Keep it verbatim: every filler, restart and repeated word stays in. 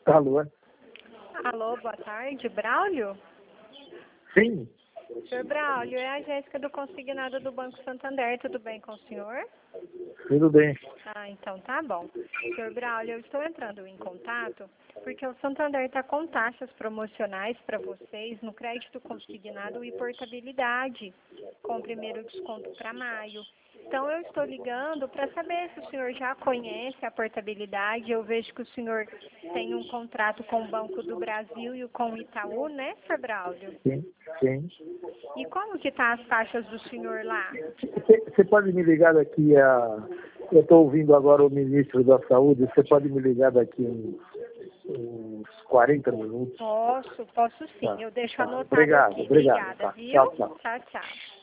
Alô? Alô, boa tarde, Braulio? Sim. senhor Braulio, é a Jéssica do Consignado do Banco Santander, tudo bem com o senhor? Tudo bem. Ah, então tá bom. senhor Braulio, eu estou entrando em contato porque o Santander está com taxas promocionais para vocês no crédito consignado e portabilidade, com o primeiro desconto para maio. Então eu estou ligando para saber se o senhor já conhece a portabilidade. Eu vejo que o senhor tem um contrato com o Banco do Brasil e com o Itaú, né, senhor Braulio? Sim, sim. E como que tá as taxas do senhor lá? Você pode me ligar daqui a... Eu estou ouvindo agora o ministro da Saúde. Você pode me ligar daqui uns, uns quarenta minutos? Posso, posso sim. Tá, Eu deixo tá. anotado Obrigado, aqui. obrigado. Obrigada, Tá. viu? Tchau, tchau. Tchau, tchau.